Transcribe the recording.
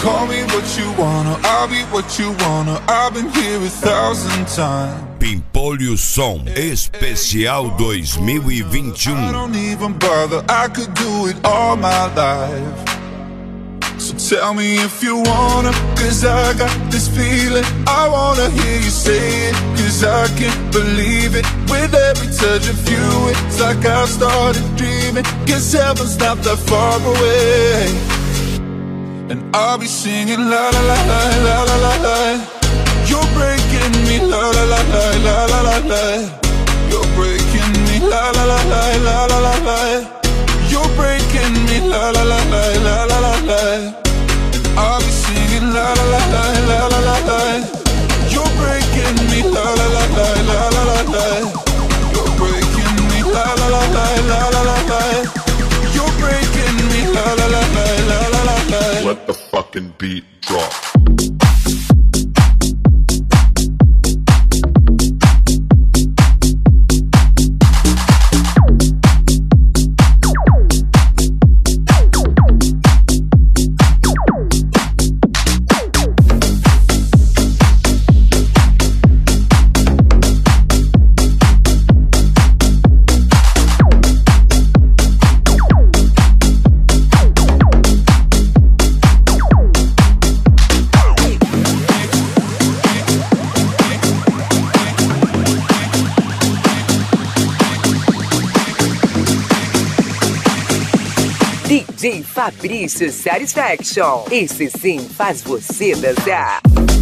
Call me what you wanna, I'll be what you wanna. I've been here 1,000 times. Pimpolho Som Especial 2021. I don't even bother, I could do it all my life. So tell me if you wanna, cause I got this feeling. I wanna hear you say it, cause I can't believe it. With every touch of you, it's like I've started dreaming. Cause heaven's not that far away. And I'll be singing la la la la la la la la. You're breaking me la la la la la la la la. You're breaking me la la la la la la la la. You're breaking me la la la la la la la la. And I'll be singing la la la la la la la la. You're breaking me la la la la la la la la. You're breaking me la la la la la la la la. You're breaking me la la la la la la la la. Let the fucking beat drop. DJ Fabrício Satisfaction. Esse sim faz você dançar.